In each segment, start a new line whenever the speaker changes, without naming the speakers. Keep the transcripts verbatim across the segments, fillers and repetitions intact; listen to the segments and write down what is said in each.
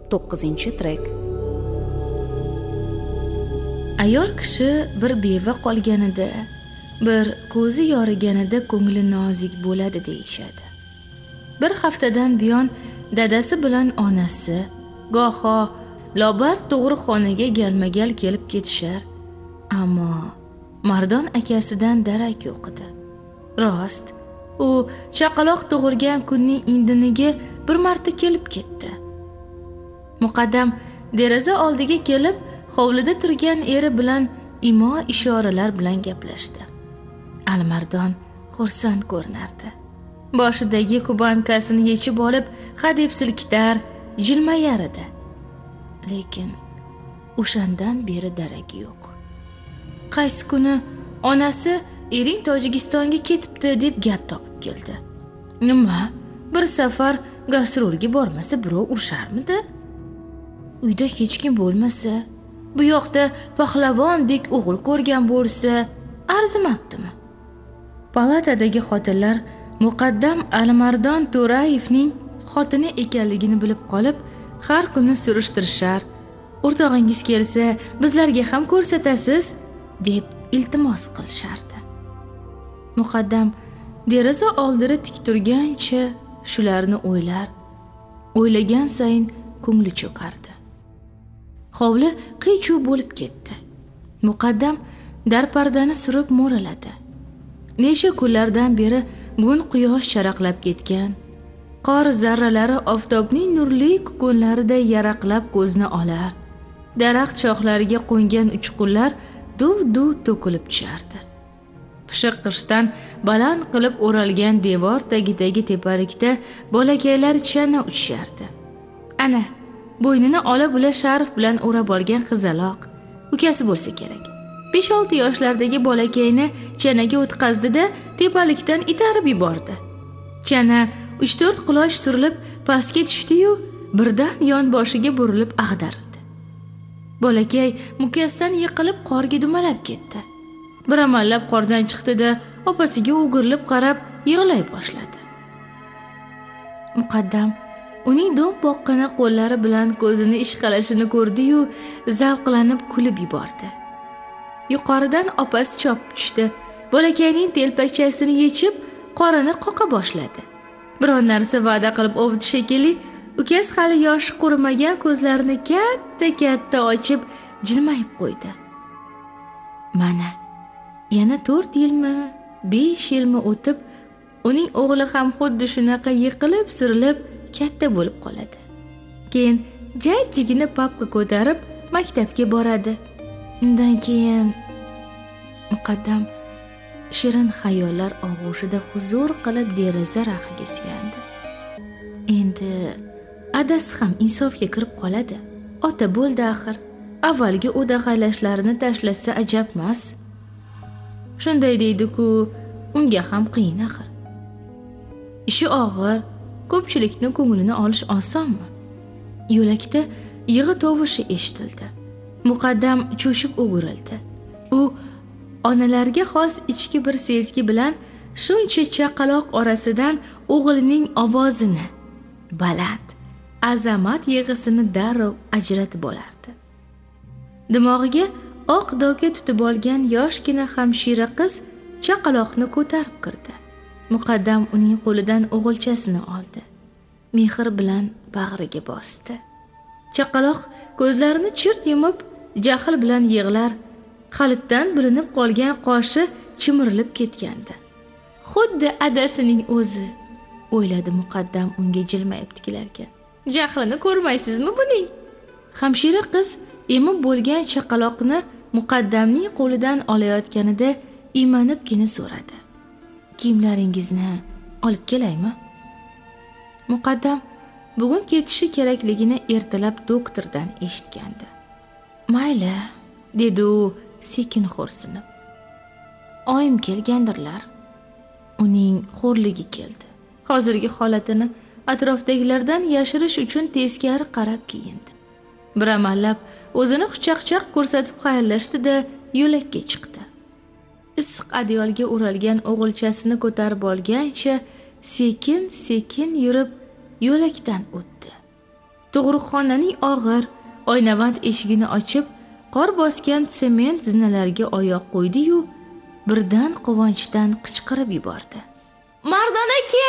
to'qqizinchi trek.
Ayol kishi bir beva qolganida, bir ko'zi yoriganida ko'ngli nozik bo'ladi deyishadi. Bir haftadan buyon dadasi bilan onasi goho Lobar tug'ruqxonaga galma-gal kelib ketishar, ammo Mardon akasidan darak yo'q edi. Rost, u chaqaloq tug'ilgan kunning indiniga bir marta kelib ketdi. Muqaddam deraza oldiga kelib, hovlida turgan eri bilan imo ishoralar bilan gaplashdi. Alimardon xursand ko'rinardi. Boshidagi kubankasini yechib olib, hadeb silkitar, jilmayar edi. Lekin o'shandan beri daragi yo'q. Qaysi kuni onasi ering Tojikistonga ketibdi deb gap topib keldi. Nima? Bir safar gastrolga bormasa birov urisharmidi? Uyda hech kim bo'lmasa, bu yoqda pahlavondek o'g'il ko'rgan bo'lsa, arzimabdimi? Palatadagi xotinlar Muqaddam Alimardon To'rayevning xotini ekanligini bilib qolib, har kuni surishtirishar. O'rtog'ingiz kelsa, bizlarga ham ko'rsatasiz deb iltimos qilishardi. Muqaddam deraza oldida tik turgancha shularni o'ylar, o'ylagan sayin ko'ngli cho'kardi. Hovli qiy-chuv bo'lib ketdi. Muqaddam darpardani surib mo'raladi. Necha kunlardan beri bugun quyosh charaqlab ketgan. Qor zarralari oftobning nurli kukunlarida yaraqlab ko'zni olar. Daraxt shoxlariga qo'ngan uchqunlar duv-duv to'kilib tushardi. Pishiq qishdan baland qilib o'ralgan devor tagidagi tepalikda bolakaylar chana uchishardi. Ana, bo'ynini ola bula sharf bilan o'rab olgan qizaloq, ukasi bo'lsa kerak. besh olti yoshlardagi bolakayni chanaga o'tqazdi-da, tepalikdan itarib yubordi. Chana uch to'rt quloch surilib pastga tushdi-yu, birdan yon boshiga burilib ag'darildi. Bolakay mukasdan yiqilib qorga dumalab ketdi. Bir amallab qordan chiqdi-da, opasiga o'girilib qarab yig'lay boshladi. Muqaddam uning do'q boqqana qo'llari bilan ko'zini ishqalashini ko'rdi-yu, zavqlanib kulib yubordi. Yuqoridan opasi chopib tushdi. Bolakayning telpakchasini yechib, qorini qoqa boshladi. Biron narsa va'da qilib ovdi shekilli, ukas hali yoshi qurimagan ko'zlarini katta-katta ochib, jilmayib qo'ydi. Mana, yana to'rt yilmi, besh yilmi o'tib, uning o'g'li ham xuddi shunaqa yiqilib, surilib, katta bo'lib qoladi. Keyin jajjigina papka ko'tarib maktabga boradi. Undan keyin Muqaddam shirin xayollar og'ushida huzur qilib deraza raxiga suyandi. Endi adasi ham insofga kirib qoladi. Ota bo'ldi axir. Avvalgi o'dag'aylashlarini tashlasa ajabmas. Shunday deydi-ku, unga ham qiyin axir. Ishi og'ir, ko'pchilikning ko'nglini olish osonmi? Yo'lakda yig'i tovushi eshitildi. Muqaddam cho'shib o'girildi. U onalarga xos ichki bir sezgi bilan shuncha chaqaloq orasidan o'g'lining ovozini, baland, azamat yig'isini darrov ajratib olardi. Dimog'iga oq doka tutib olgan yoshgina hamshira qiz chaqaloqni ko'tarib kirdi. Muqaddam uning qo'lidan o'g'ilchasini oldi. Mehr bilan bag'riga bosdi. Chaqaloq ko'zlarini chirt yumib, jahl bilan yig'lar, xalitdan bilinib qolgan qoshi chimirilib ketgandi. Xuddi adasining o'zi, o'yladi Muqaddam unga jilmayib tikilarkan. Jahlini ko'rmaysizmi buning? Hamshira qiz emib bo'lgan chaqaloqni Muqaddamning qo'lidan olayotganida imanibgina so'radi. Kiyimlaringizni olib kelaymi? Muqaddam bugun ketishi kerakligini ertalab doktordan eshitgandi. Mayli, dedi u sekin xo'rsinib. Oyim kelgandirlar. Uning xo'rligi keldi. Hozirgi holatini atrofdagilardan yashirish uchun teskari qarab kiyindi. Bir amallab o'zini quchoqchaq ko'rsatib xayrlashdi-da, yo'lakka chiqdi. Issiq adyolga o'ralgan o'g'ilchasini ko'tarib olgancha sekin-sekin yurib yo'lakdan o'tdi. tug'ruqxonaning og'ir oynavand eshigini ochib, qor bosgan sement zinalarga oyoq qo'ydi-yu, birdan quvonchdan qichqirib yubordi. "Mardon aka!"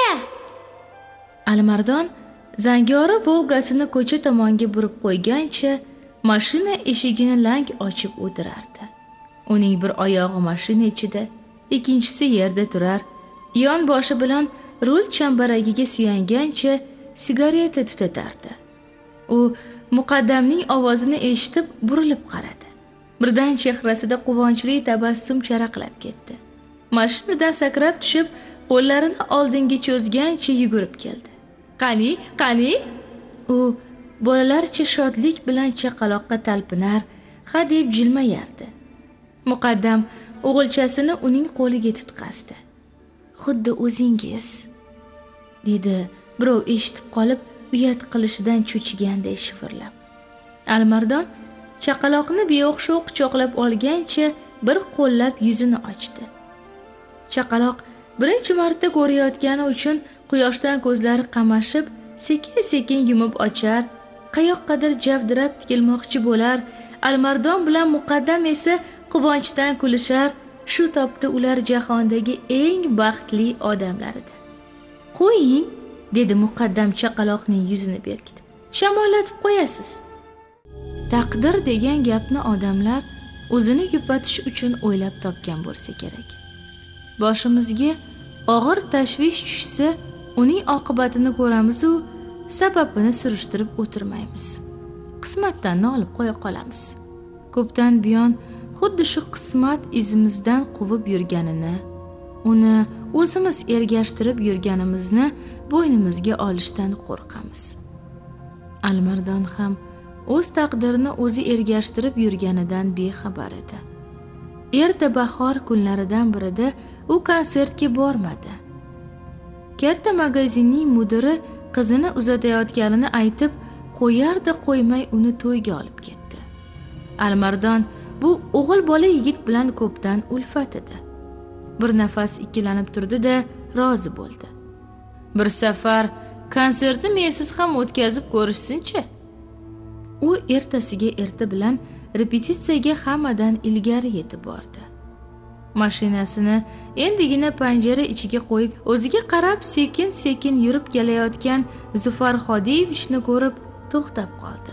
Alimardon zangori Volgasini ko'cha tomonga burib qo'ygancha mashina eshigini lang ochib o'tirardi. Uning bir oyog'i mashina ichida, ikkinchisi yerda turar, yon boshi bilan rul chambaragiga suyangancha sigareta tutatardi. U muqaddamning ovozini eshitib burilib qaradi. Birdan chehrasida quvonchli tabassum charaqlab ketdi. Mashinadan sakrab tushib, qo'llarini oldinga cho'zgancha yugurib keldi. "Qani, qani?" U bolalarcha shodlik bilan chaqaloqqa talpinar, ha deb jilmayardi. Muqaddam o'g'ilchasini uning qo'liga tutqazdi. "Xuddi o'zingiz", dedi birov eshitib qolib, uyat qilishidan cho'chiganday shivirlab. Alimardon chaqaloqni beo'xshov quchoqlab olgancha bir qo'llab yuzini ochdi. Chaqaloq birinchi marta ko'rayotgani uchun quyoshdan ko'zlari qamashib, sekin-sekin yumib ochar, qayoqqadir javdirab tikilmoqchi bo'lar. Alimardon bilan Muqaddam esa quvonchdan kulishar. Shu topda ular jahondagi eng baxtli odamlar edi. "Qo'ying", dedi Muqaddam chaqaloqning yuzini berkitib. "Shamollatib qo'yasiz." Taqdir degan gapni odamlar o'zini yupatish uchun o'ylab topgan bo'lsa kerak. Boshimizga og'ir tashvish tushsa, uning oqibatini ko'ramiz-u, sababini surishtirib o'tirmaymiz. Qismatdan olib qo'ya qolamiz. Ko'pdan buyon xuddi shu qismat izimizdan quvib yurganini, uni o'zimiz ergashtirib yurganimizni bo'ynimizga olishdan qo'rqamiz. Alimardon ham o'z taqdirini o'zi ergashtirib yurganidan bexabar edi. Erta bahor kunlaridan birida u konsertga bormadi. Katta magazinning mudiri qizini uzatayotganini aytib, qo'yarda qo'ymay uni to'yga olib ketdi. Alimardon bu o'g'il bola yigit bilan ko'pdan ulfat edi. Bir nafas ikkilanib turdi-da, rozi bo'ldi. "Bir safar konsertni mensiz ham o'tkazib ko'rishsin-chi." U ertasiga erta bilan repetitsiyaga hammadan ilgari yetib bordi. Mashinasini endigina panjara ichiga qo'yib, o'ziga qarab sekin-sekin yurib kelayotgan Zufar Xodiyevichni ko'rib to'xtab qoldi.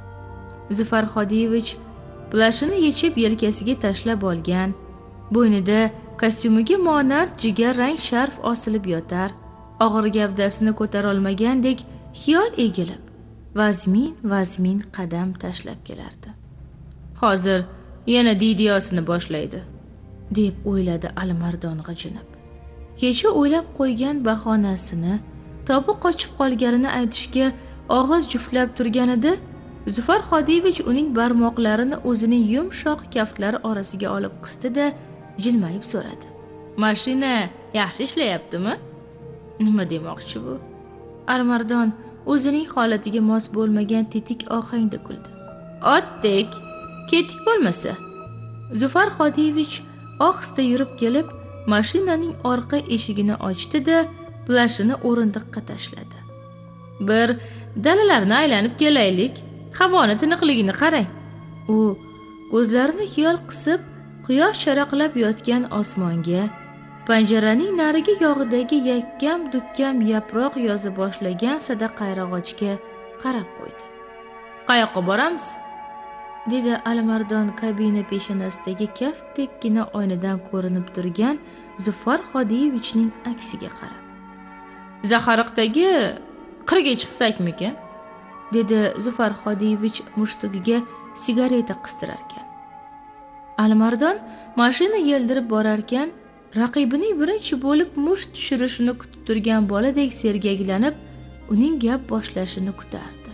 Zufar Xodiyevich plashini yechib yelkasiga tashlab olgan, bo'ynida kostyumiga monand jigar rang sharf osilib yotar, og'ir gavdasini ko'tara olmagandek xiyol egilib, vazmin-vazmin qadam tashlab kelardi. "Hozir yana didiyosini boshlaydi", deb o'yladi Alimardon g'ijinib. Kecha o'ylab qo'ygan bahonasini, tobi qochib qolganini aytishga og'iz juftlab turganida, Zufar Xodiyevich uning barmoqlarini o'zining yumshoq kaftlari orasiga olib qisdi-da, jilmayib so'radi. "Mashina yaxshi ishlayaptimi?" "Nima demoqchi bu?" Alimardon o'zining holatiga mos bo'lmagan tetik ohangda kuldi. "Otdek, ketik bo'lmasa." Zufar Xodiyevich ohista yurib kelib, mashinaning orqa eshigini ochdi-da, plashini o'rindiqqa tashladi. "Bir dalalarni aylanib kelaylik. Havoni tiniqligini qarang." U ko'zlarini xiyol qisib, quyosh charaqlab yotgan osmonga, panjaraning narigi yog'idagi yakkam-dukkam yaproq yoza boshlagan sada qayrag'ochga qarab qo'ydi. "Qayoqqa boramiz?" dedi Alimardon kabina peshonasidagi kaftdekkina oynadan ko'rinib turgan Zufar Xodiyevichning aksiga qarab. "Zaxariqdagi qirga chiqsakmikin?" dedi Zufar Xodiyevich mushtugiga sigareta qistirarkan. Alimardon mashina yeldirib borarkan, raqibining birinchi bo'lib musht tushirishini kutib turgan boladek sergaklanib, uning gap boshlashini kutardi.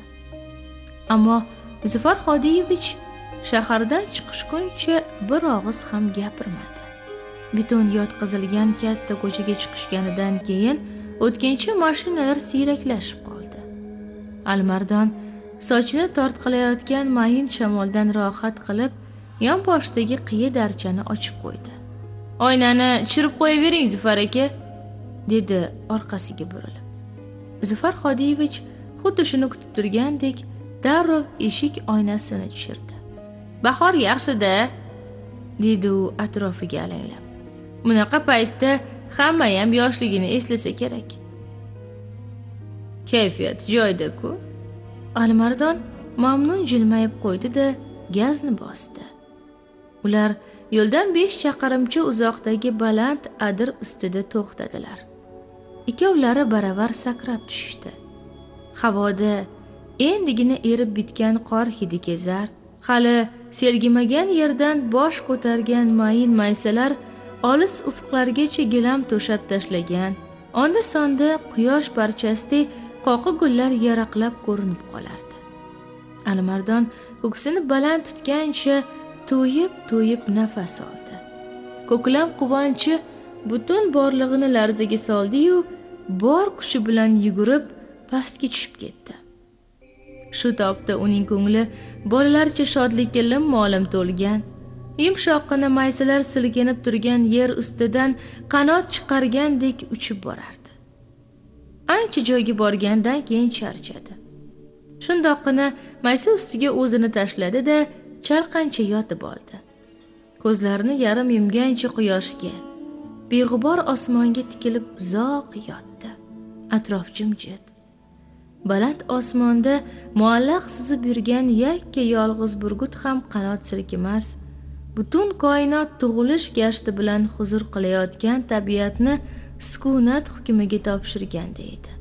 Ammo Zufar Xodiyevich shahardan chiqishguncha bir og'iz ham gapirmadi. Beton yotqizilgan katta ko'chaga chiqishganidan keyin o'tkinchi mashinalar siyraklashib qoldi. Alimardon sochini tortqilayotgan mayin shamoldan rohat qilib, yon boshdagi qiya darchani ochib qo'ydi. "Oynani tushirib qo'yavering, Zufar aka", dedi orqasiga burilib. Zufar Xodiyevich xuddi shuni kutib turgandek darrov eshik oynasini tushirdi. Bahor yaxshi-da, dedi u atrofiga alanglab. Bunaqa paytda hamma ham yoshligini eslasa kerak. Kayfiyat joyida-ku. Alimardon mamnun jilmayib qo'ydi-da, gazni bosdi. Ular yo'ldan besh chaqirimcha uzoqdagi baland adir ustida to'xtadilar. Ikkovlari baravar sakrab tushdi. Havoda endigina erib bitgan qor hidi kezar, hali sergimagan yerdan bosh ko'targan mayin maysalar olis ufqlargacha gilam to'shab tashlagan, onda sonda quyosh parchasidek qoqi gullar yaraqlab ko'rinib qolardi. Alimardon ko'ksini baland tutgancha to'yib-to'yib nafas oldi. Ko'klam quvonchi butun borlig'ini larzaga soldi-yu, bor kuchi bilan yugurib pastga tushib ketdi. Shu topda uning ko'ngli bolalarcha shodlikka lim-molim to'lgan, yumshoqqina maysalar silkinib turgan yer ustidan qanot chiqargandek uchib borardi. Ancha joyga borgandan keyin charchadi. Shundoqqina maysa ustiga o'zini tashladi-da, chalqancha yotib oldi. Ko'zlarini yarim yumgancha quyoshga, beg'ubor osmonga tikilib uzoq yotdi. Atrof jimjit. Baland osmonda muallaq suzib yurgan yakka yolg'iz burgut ham qanot silkimas, butun koinot tug'ilish gashti bilan huzur qilayotgan tabiatni sukunat hukmiga topshirganda edi.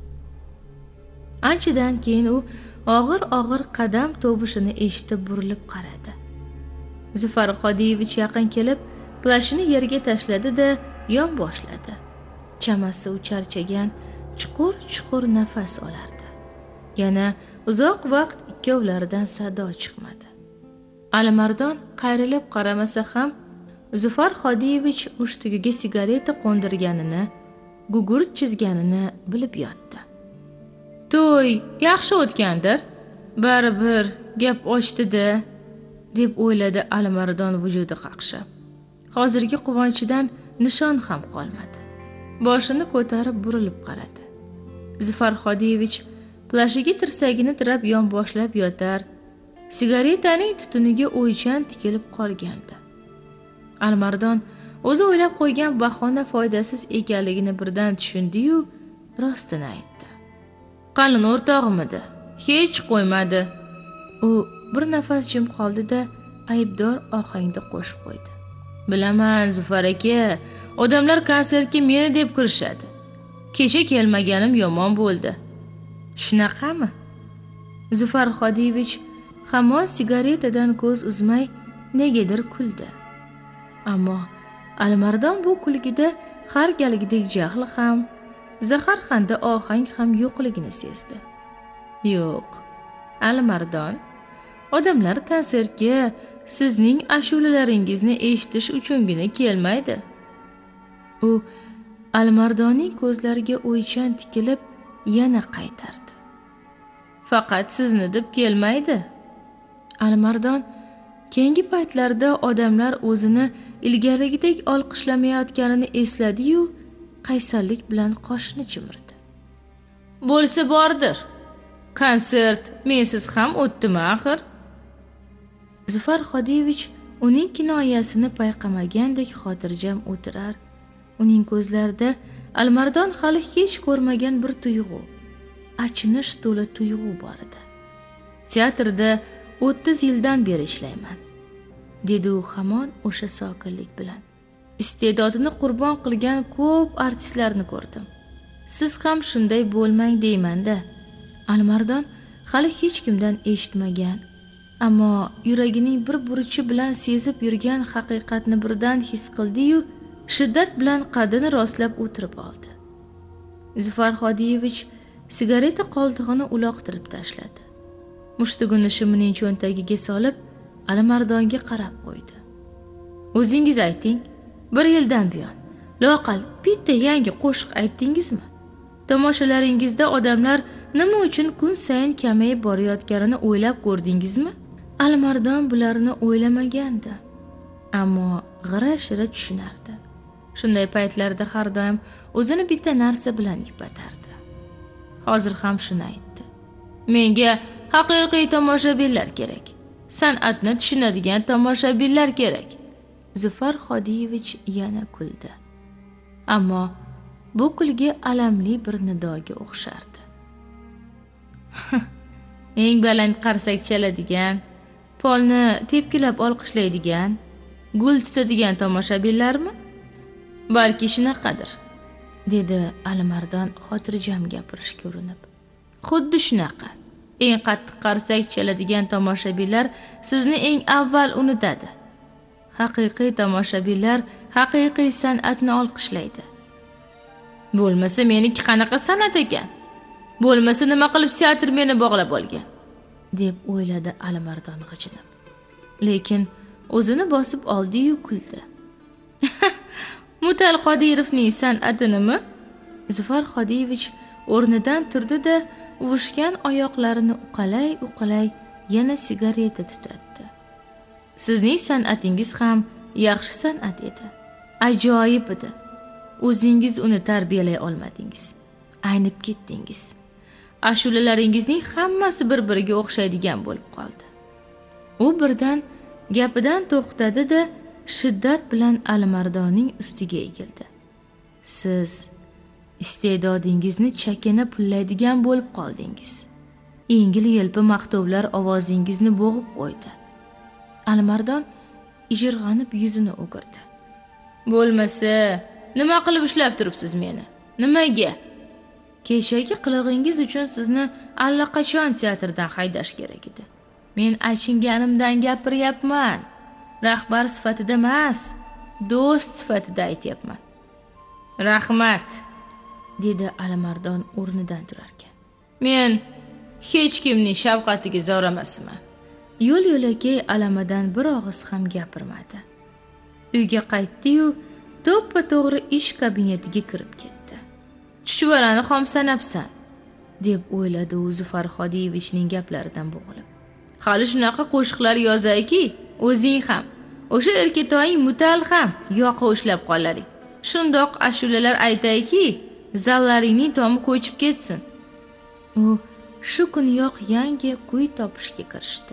Anchadan keyin u og'ir-og'ir qadam tovushini eshitib burilib qaradi. Zufar Xodiyevich yaqin kelib, plashini yerga tashladi-da, yon boshladi. Chamasi u charchagan, chuqur-chuqur nafas olardi. Yana uzoq vaqt ikkovlaridan sado chiqmadi. Alimardon qayrilib qaramasa ham Zufar Xodiyevich mushtigiga sigareta qo'ndirganini, gugurt chizganini bilib yotdi. To'y yaxshi o'tgandir, baribir gap ochdi-da, deb o'yladi Alimardon vujudi qaqshab. Hozirgi quvonchidan nishon ham qolmadi. Boshini ko'tarib burilib qaradi. Zufar Xodiyevich plashiga tirsagini tirab yon boshlab yotar, sigaretaning tutuniga o'ychan tikilib qolgandi. Alimardon o'zi o'ylab qo'ygan bahona foydasiz ekanligini birdan tushundi-yu, rostini aytdi. Qalin o'rtog'imidi? Hech qo'ymadi. U bir nafas jim qoldi-da, aybdor ohangda qo'shib qo'ydi. Bilaman, Zufar aka, odamlar konsertga meni deb kirishadi. Kecha kelmaganim yomon bo'ldi. Shunaqami? Zufar Xodiyevich hamon sigaretadan ko'z uzmay negadir kuldi. Ammo Alimardon bu kulgida har galgidek jahl ham, zaharxanda ohang ham yo'qligini sezdi. Yo'q, Alimardon, odamlar konsertga sizning ashulalaringizni eshitish uchungina kelmaydi. U Alimardonning ko'zlariga o'ychan tikilib yana qaytardi. Faqat sizni deb kelmaydi. Alimardon keyingi paytlarda odamlar o'zini ilgarigidek olqishlamayotganini esladi-yu, qaysarlik bilan qoshini chimirdi. Bo'lsa bordir. Konsert mensiz ham o'tdimi axir? Zufar Xodiyevich uning kinoyasini payqamagandek xotirjam o'tirar. Uning ko'zlarida Alimardon hali hech ko'rmagan bir tuyg'u, achinish to'la tuyg'u bor edi. Teatrda o'ttiz yildan beri ishlayman, dedi u hamon o'sha sokinlik bilan. Iste'dodini qurbon qilgan ko'p artistlarni ko'rdim. Siz ham shunday bo'lmang deyman-da. Alimardon hali hech kimdan eshitmagan, ammo yuragining bir burchi bilan sezib yurgan haqiqatni birdan his qildi-yu, shiddat bilan qaddini rostlab o'tirib oldi. Zufar Xodiyevich sigareta qoldig'ini uloqtirib tashladi. Mushtigini shimining cho'ntagiga solib, Alimardonga qarab qo'ydi. O'zingiz ayting, bir yildan buyon loqal bitta yangi qo'shiq aytdingizmi? Tomoshalaringizda odamlar nima uchun kun sayin kamayib borayotganini o'ylab ko'rdingizmi? Alimardon bularni o'ylamagandi, ammo g'ira-shira tushunardi. Shunday paytlarda har doim o'zini bitta narsa bilan yupatardi. Hozir ham shuni aytdi. Menga haqiqiy tomoshabinlar kerak. San'atni tushunadigan tomoshabinlar kerak. Zufar Xodiyevich yana kuldi. Ammo bu kulgi alamli bir nidoga o'xshardi. Eng baland qarsak chaladigan, polni tepkilab olqishlaydigan, gul tutadigan tomoshabinlarmi? Balki shunaqadir, dedi Alimardon xotirjam gapirishga urinib. Xuddi shunaqa. Eng qattiq qarsak chaladigan tomoshabinlar sizni eng avval unutadi. Haqiqiy tomoshabinlar haqiqiy san'atni olqishlaydi. Bo'lmasa meniki qanaqa san'at ekan? Bo'lmasa nima qilib teatr meni bog'lab olgan? deb o'yladi Alimardon g'ijinib. Lekin o'zini bosib oldi-yu kuldi. Mutal Qodirovning san'atinimi? Zufar Xodiyevich o'rnidan turdi-da, uvushgan oyoqlarini uqalay-uqalay yana sigareta tutatdi. Sizning san'atingiz ham yaxshi san'at edi. Ajoyib edi. O'zingiz uni tarbiyalay olmadingiz. Aynib ketdingiz. Ashulalaringizning hammasi bir-biriga o'xshaydigan bo'lib qoldi. U birdan gapidan to'xtadi-da, shiddat bilan Alimardonning ustiga egildi. Siz iste'dodingizni chakana pullaydigan bo'lib qoldingiz. Yengil-yelpi maqtovlar ovozingizni bo'g'ib qo'ydi. Alimardon ijirg'anib yuzini o'girdi. Bo'lmasa, nima qilib ishlab turibsiz meni? Nimaga? Kechagi qilig'ingiz uchun sizni allaqachon teatrdan haydash kerak edi. Men achinganimdan gapiryapman. Rahbar sifatida emas, do'st sifatida aytyapman. Rahmat, dedi Alimardon o'rnidan turarkan. Men hech kimning shafqatiga zor emasman. Yo'l-yo'lakay alamidan bir og'iz ham gapirmadi. Uyga qaytdi-yu, to'ppa-to'g'ri ish kabinetiga kirib ketdi. Chuchvarani xom sanabsan, deb o'yladi u Zufar Xodiyevichning gaplaridan bo'g'ilib. Hali shunaqa qo'shiqlar yozayki, o'zing ham, o'sha erkatoying Mutal ham yoqa ushlab qolaring. Shundoq ashulalar aytayki, zallaringning tomi ko'chib ketsin. U shu kuniyoq yangi kuy topishga kirishdi.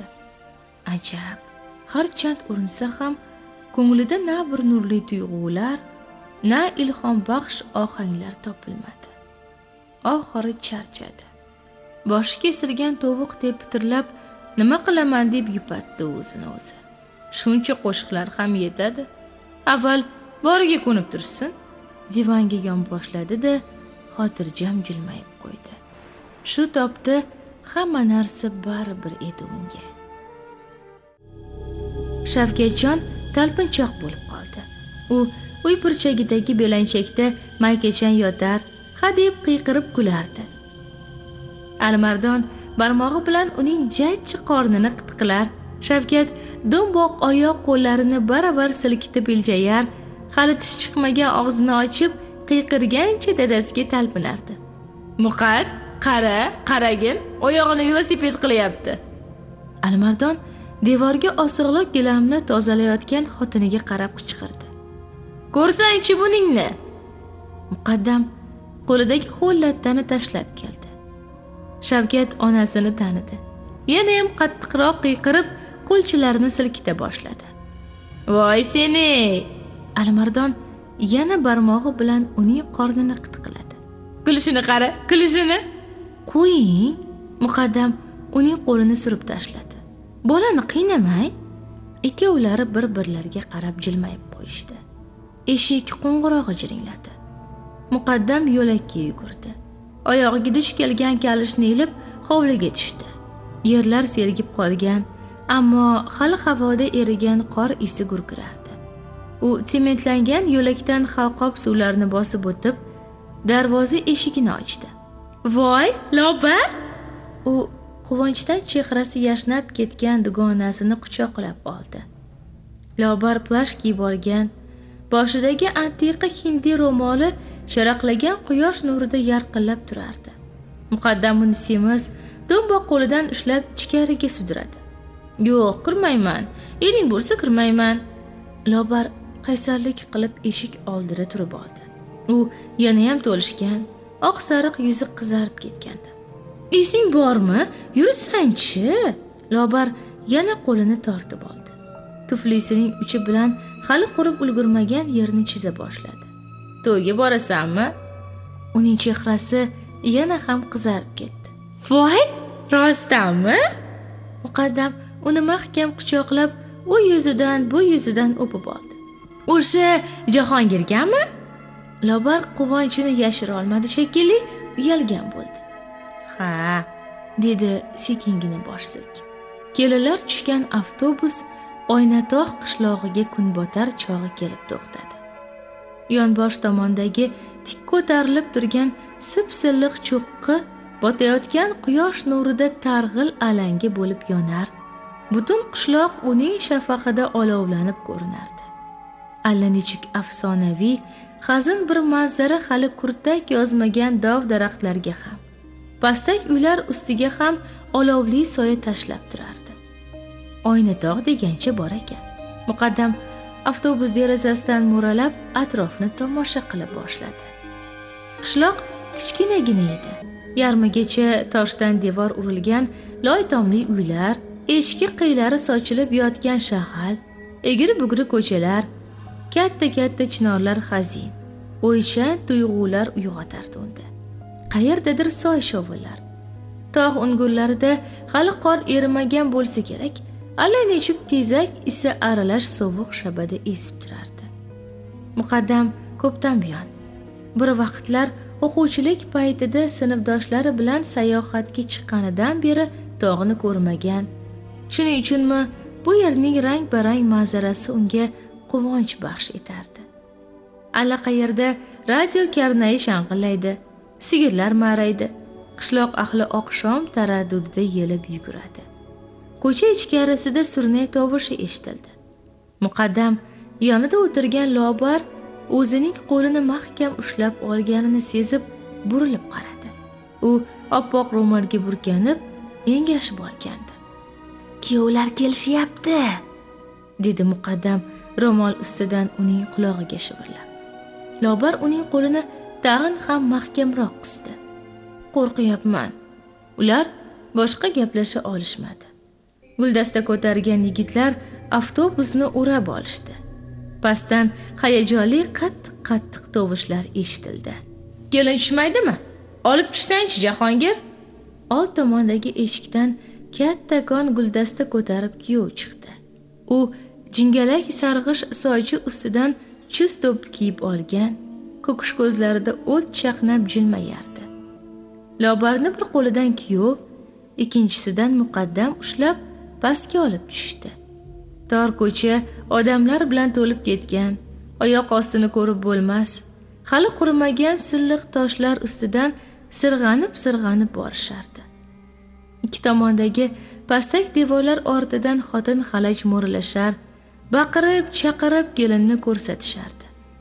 Ajab, harchand urinsa ham ko'nglida na bir nurli tuyg'ular, na ilhom baxsh ohanglar topilmadi. Oxiri charchadi. Boshi kesilgan tovuq tepitirlab, nima qilaman deb yupatdi o'zini o'zi. Shuncha qo'shiqlar ham yetadi. Avval boriga ko'nib tursin. Divanga yon boshladi-da, xotirjam jilmayib qo'ydi. Shu topda hamma narsa baribir edi unga. Shavkatjon talpinchoq bo'lib qoldi. U uy burchagidagi belanchakda maykachan yotar, hadeb qiyqirib kulardi. Alimardon barmog'i bilan uning jajji qornini qitqilar, Shavkat do'mboq oyoq qo'llarini baravar silkitib iljayar, hali tish chiqmagan og'zini ochib qiyqirgancha dadasiga talpinardi. Muqad, qara, qaragin, oyog'ini velosiped qilyapti. Alimardon devorga osig'liq gilamni tozalayotgan xotiniga qarab qichqirdi. Ko'rsang-chi buningni. Muqaddam qo'lidagi ho'l lattani tashlab keldi. Shavkat onasini tanidi. Yana ham qattiqroq qiyqirib, qo'lchilarini silkita boshladi. Voy seni! Alimardon yana barmog'i bilan uning qornini qitqiladi. Kulishini qara, kulishini. Qo'ying. Muqaddam uning qo'lini surib tashladi. Bolani qiynamay. Ikkovlari bir-birlariga qarab jilmayib qo'yishdi. Eshik qo'ng'irog'i jiringladi. Muqaddam yo'lakka yugurdi. Oyog'iga duch kelgan kalishni ilib hovliga tushdi. Yerlar sergib qolgan, ammo hali havoda erigan qor isi gurkirardi. U sementlangan yo'lakdan halqob suvlarni bosib o'tib, darvoza eshigini ochdi. Voy, Lobar! U quvonchdan chehrasi yashnab ketgan dugonasini quchoqlab oldi. Lobar plash kiyib olgan, boshidagi antiqa hindi ro'moli sharaqlagan quyosh nurida yarqillab turardi. Muqaddam uni semiz, do'mboq qo'lidan ushlab ichkariga sudradi. Yo'q, kirmayman. Ering bo'lsa kirmayman. Lobar qaysarlik qilib eshik oldida turib oldi. U yana ham to'lishgan, oq sariq yuzi qizarib ketgandi. Esing bormi? Yursanchi? Lobar yana qo'lini tortib oldi. Tuflisining uchi bilan hali qurib ulgurmagan yerni chiza boshladi. To'yga borasanmi? Uning chehrasi yana ham qizarib ketdi. Voy, rostdanmi? Muqaddam uni mahkam quchoqlab, u yuzidan bu yuzidan o'pib oldi. O'sha Jahongirgami? Lobar quvonchini yashira olmadi shekilli, uyalgan bo'ldi. Ha, dedi sekingina bosh silkib. Kelinlar tushgan avtobus Oynatog' qishlog'iga kunbotar chog'i kelib to'xtadi. Yonbosh tomondagi tik ko'tarilib turgan sip-silliq cho'qqi botayotgan quyosh nurida targ'il alanga bo'lib yonar. Butun qishloq uning shafaqida olovlanib ko'rinardi. Allanechuk afsonaviy, hazin bir manzara hali kurtak yozmagan dov daraxtlarga ham, pastak uylar ustiga ham olovli soya tashlab turardi. Oynatog' degancha bor ekan. Muqaddam avtobus derazasidan mo'ralab atrofni tomosha qila boshladi. Qishloq kichkinagina edi. Yarmigacha toshdan devor urilgan loy tomli uylar, echki qiylari sochilib yotgan shahar, egri-bugri ko'chalar, katta-katta chinorlar hazin, o'ychan tuyg'ular uyg'otardi unda. Qayerdadir soy shovullar. Tog' ungurlarida hali qor erimagan bo'lsa kerak, allanechuk tezak isi aralash sovuq shabada esib turardi. Muqaddam ko'pdan buyon bir vaqtlar o'quvchilik paytida sinfdoshlari bilan sayohatga chiqqanidan beri tog'ni ko'rmagan. Shuning uchunmi bu yerning rang-barang manzarasi unga quvonch baxsh etardi. Allaqayerda radio karnayi shang'illaydi, sigirlar ma'raydi. Qishloq ahli oqshom taraddudida yelib yuguradi. Ko'cha ichkarisida surnay tovushi eshitildi. Muqaddam yonida o'tirgan Lobar o'zining qo'lini mahkam ushlab olganini sezib burilib qaradi. U oppoq ro'molga burkanib, engashib olgandi. "Kuyovlar kelishyapti", dedi Muqaddam ro'mol ustidan uning qulog'iga shivirlab. Lobar uning qo'lini tag'in ham mahkamroq qisdi. "Qo'rqyapman." Ular boshqa gaplasha olishmadi. Guldasta ko'targan yigitlar avtobusni o'rab olishdi. Pastdan hayajonli qattiq-qattiq tovushlar eshitildi. "Kelin tushmaydimi? Olib tushsangchi, Jahongir." Old tomondagi eshikdan kattakon guldasta ko'tarib kuyov chiqdi. U jingalak sarg'ish sochi ustidan chust to'p kiyib olgan, ko'kish ko'zlarida o't chaqnab jilmayardi. Lobarni bir qo'lidan kuyov, ikkinchisidan Muqaddam ushlab pastga olib tushdi. Tor ko'cha odamlar bilan to'lib ketgan, oyoq ostini ko'rib bo'lmas, hali qurimagan silliq toshlar ustidan sirg'anib-sirg'anib borishardi. Ikki tomondagi pastak devorlar ortidan xotin xalaj mo'ralashar, baqirib, chaqirib kelinni ko'rsatishardi.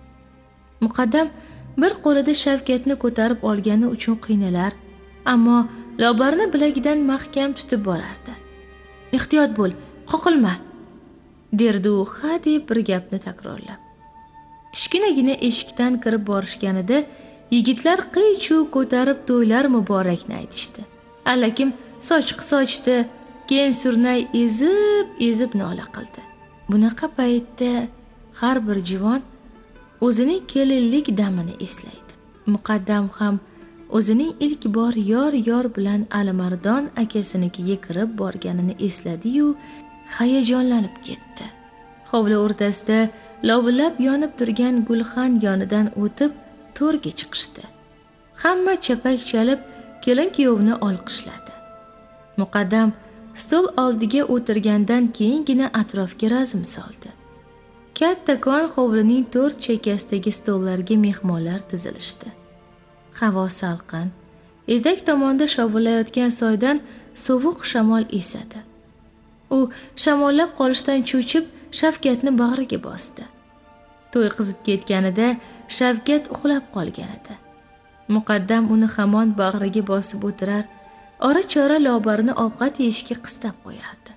Muqaddam bir qo'lida Shavkatni ko'tarib olgani uchun qiynalar, ammo Lobarni bilagidan mahkam tutib borardi. "Ehtiyot bo'l, qoqilma", derdi u hadeb bir gapni takrorlab. Kichkinagina eshikdan kirib borishganida yigitlar qiy-chuv ko'tarib to'ylar muborakni aytishdi. Allakim sochiq sochdi, keyin surnay ezib-ezib nola qildi. Bunaqa paytda har bir juvon o'zining kelinlik damini eslaydi. Muqaddam ham o'zining ilk bor yor-yor bilan Alimardon akasinikiga kirib borganini esladi-yu, hayajonlanib ketdi. Hovli o'rtasida lovillab yonib turgan gulxan yonidan o'tib to'rga chiqishdi. Hamma chapak chalib kelin kuyovni olqishladi. Muqaddam stol oldiga o'tirgandan keyingina atrofga razm soldi. Kattakon hovlining to'rt chekkasidagi stollarga mehmonlar tizilishdi. Havo salqin, etak tomonda shovullayotgan soydan sovuq shamol esadi. U shamollab qolishdan cho'chib Shavkatni bag'riga bosdi. To'y qizib ketganida Shavkat uxlab qolgan edi. Muqaddam uni hamon bag'riga bosib o'tirar, ora-chora Lobarni ovqat yeyishga qistab qo'yardi.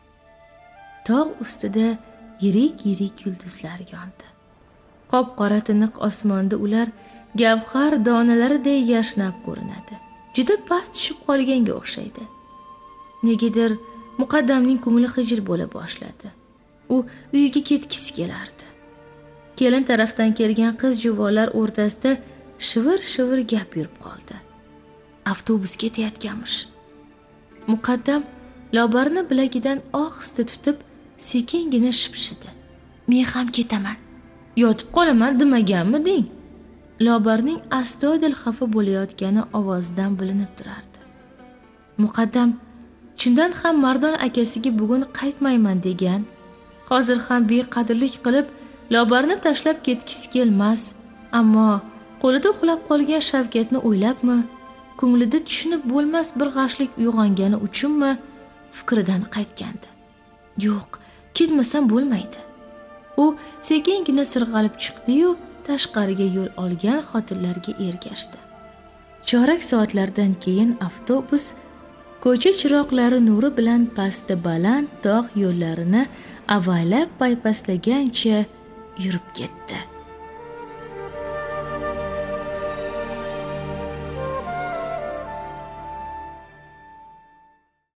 Tog' ustida yirik-yirik yulduzlar yondi. Qop-qora tiniq osmonda ular gavhar donalariday yashnab ko'rinadi. juda past tushib qolganga o'xshaydi. Negadir muqaddamning ko'ngli xijil bo'la boshladi. U uyiga ketgisi kelardi. Kelin tarafdan kelgan qiz juvonlar o'rtasida shivir-shivir gap yurib qoldi. Avtobus ketayotganmish. Muqaddam Lobarni bilagidan ohista tutib, sekingina shipshidi. Men ham ketaman. Yotib qolaman demaganmiding? Lobarning astoydil xafa bo'layotgani ovozidan bilinib turardi. Muqaddam chindan ham Mardon akasiga bugun qaytmayman degan, hozir ham beqadrlik qilib Lobarni tashlab ketgisi kelmas, ammo qo'lida uxlab qolgan Shavkatni o'ylabmi, ko'nglida tushunib bo'lmas bir g'ashlik uyg'ongani uchunmi fikridan qaytgandi. Yo'q, ketmasam bo'lmaydi. U sekingina sirg'alib chiqdi-yu, tashqariga yo'l olgan xotinlarga ergashdi. Chorak soatlardan keyin avtobus ko'cha chiroqlari nuri bilan pasti baland tog' yo'llarini avaylab paypaslagancha yurib ketdi.